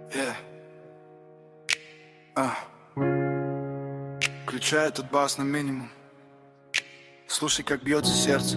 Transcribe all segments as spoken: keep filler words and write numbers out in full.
Yeah. А. Включай этот бас на минимум. Слушай, как бьется сердце.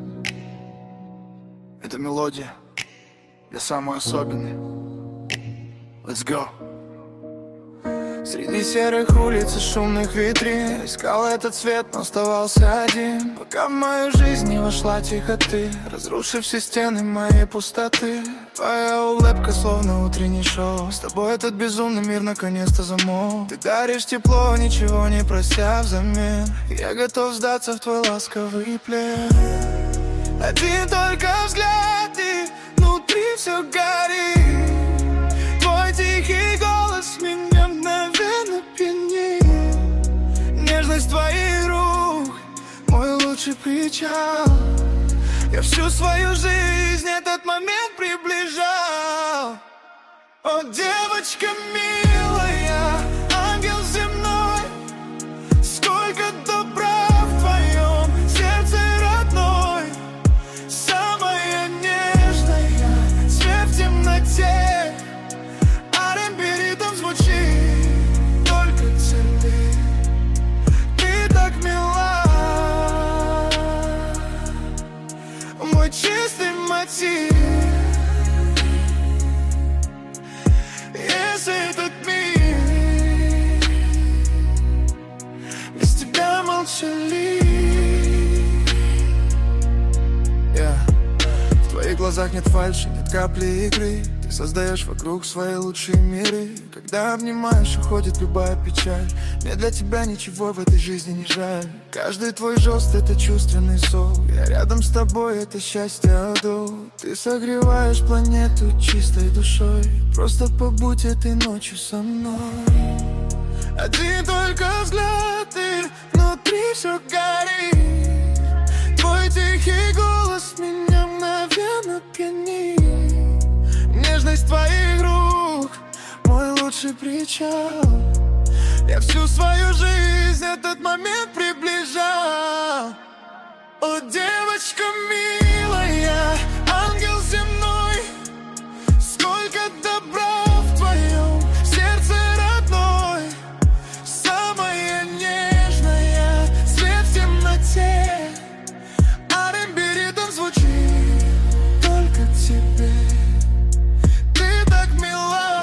Это мелодия. Я самый особенный. Let's go. Среди серых улиц и шумных витрин искал этот свет, но оставался один. Пока в мою жизнь не вошла тихо ты, разрушив все стены моей пустоты. Твоя улыбка словно утренний шоу. С тобой этот безумный мир наконец-то замолк. Ты даришь тепло, ничего не прося взамен. Я готов сдаться в твой ласковый плен. Один только взгляд, и внутри все горит. Твой тихий голос меня мгновенно пьянит. Нежность твоих рук — мой лучший причал. Я всю свою жизнь этот момент приближал. О, девочка милая, ангел земной, сколько добра в твоем сердце родной. Самая нежная, свет в темноте, ар энд би ритм звучит только тебе. Ты так мила, мой чистый мотив. Если этот мир без тебя молчалив. Yeah. В твоих глазах нет фальши, нет капли игры. Ты создаешь вокруг свои лучшие миры. Когда обнимаешь, уходит любая печаль. Мне для тебя ничего в этой жизни не жаль. Каждый твой жест — это чувственный зов. Я рядом с тобой — это счастье адов. Ты согреваешь планету чистой душой. Просто побудь этой ночью со мной. Один только взгляд, и внутри все горит. Твой тихий голос меня мгновенно пьянит. Нежность твоих рук — мой лучший причал. Я всю свою жизнь этот момент приближал. О, девочка милая, ангел земной, сколько добра в твоем сердце родной. Самая нежная, свет в темноте, ар энд би ритм звучит только тебе. Ты так мила,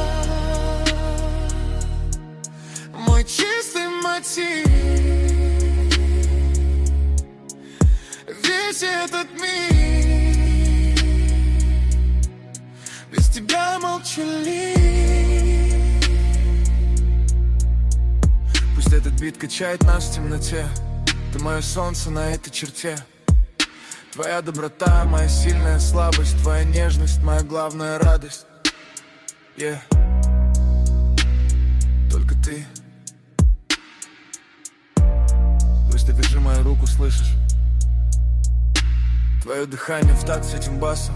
мой чистый мотив. Весь этот мир без тебя молчалив. Пусть этот бит качает нас в темноте. Ты мое солнце на этой черте. Твоя доброта — моя сильная слабость. Твоя нежность — моя главная радость. Yeah. Только ты. Пусть ты держи мою руку, слышишь? Твое дыхание в такт с этим басом.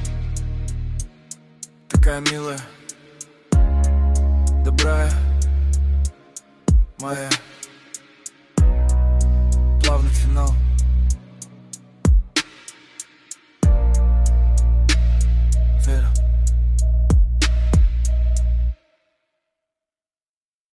Такая милая, добрая, моя.